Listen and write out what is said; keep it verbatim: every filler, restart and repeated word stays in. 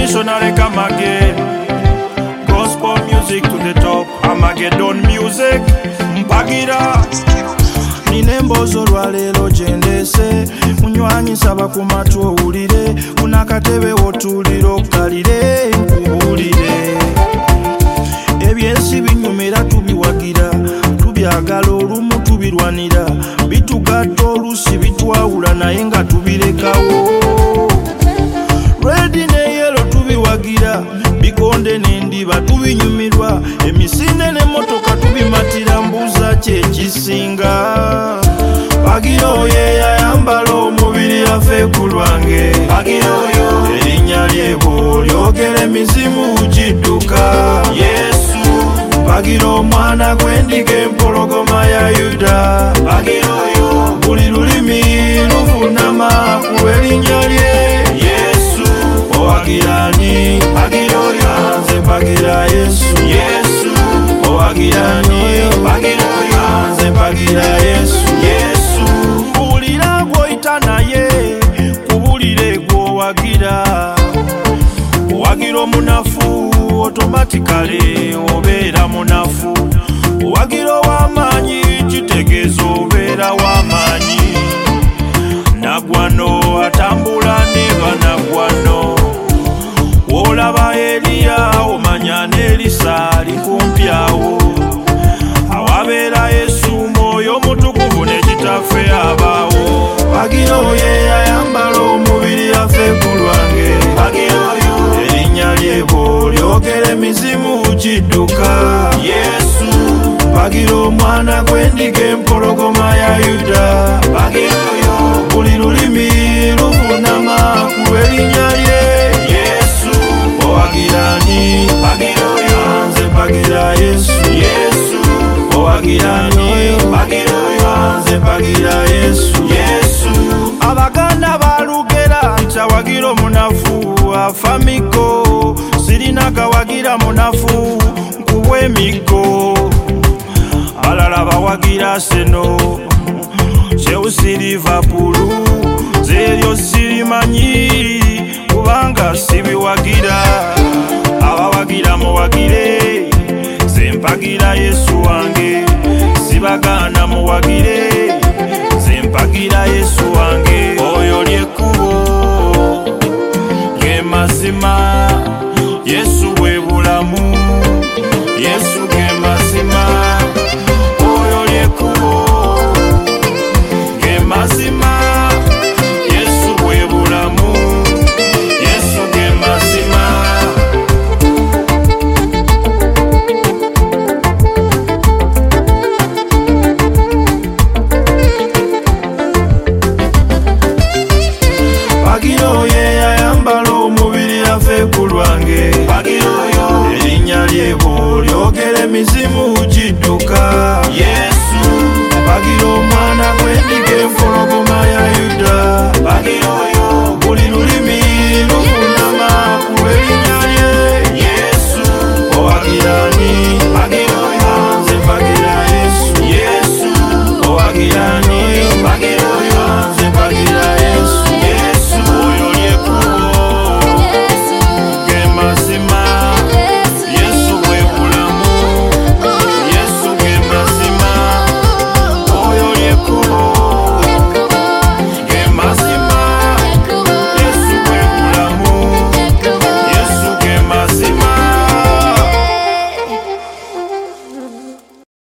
missionary come again. Gospel music to the top, Armageddon music, mpagira. Ninembozo lwalero jendese, munywanyi saba kumatu owulire, kunakatebe wotuliro kalire nkubulire. Ebyensi binyumira tubiwagira, tubyagala olumu tubirwanira, bitugatta olusi bitwawula naye nga tubirekawo. Red ne yellow tubiwagira, bikonde n'endiba tubinyumirwa, emisinde n'emmotoka tubimatira, mbuuza kyekisinga. Bagira oyo eyayambala omubiri afe ku lwange, bagira oyo erinnya lye bw'olyogera emizimu gidduka. Yesu bagira omwana gw'endiga empologoma ya Yuda, bagira oyo buli lulimi luvunama ku lw'erinnya lye. Yesu owagirani, bagira oyo nze mbagira Yesu. Yesu owagirani, bagira oyo nze mbagira Yesu. Yesu buulira gw'oyita naye, kubulire gw'owagira. Owagira omunafu automatically obeera munafu. Owagira ow'amaanyi kitegeeza obeera w'amaanyi. Nagwano atambula ne banagwano. Olaba Eliya omanya n'Elisa ali kumpi awo. Awabeera Yesu Mwoyo Mutukuvu ne Kitaffe abaawo. Bagira oyo eyayambala omubiri afe ku lwange, bagira oyo erinnya lye bw'olyogera emizimu gidduka. Yesu bagira omwana gw'endiga empologoma ya Yuda, bagira oyo buli lulimi luvunama ku lw'erinnya lye. Yesu owagirani, bagira oyo nze mbagira Yesu. Yesu owagirani, bagira oyo nze mbagira Yesu. Yesu abaganda balugera ntawagira omunafu afa miko, sirina gawagira munafu nkubwa emiko. Balala bawagira seno Chelsea Liverpool, zeryo sirimanyi kubanga sibiwagira. Abawagira muwagire, nze mpagira Yesu wange. Sibagana muwagire, nze mpagira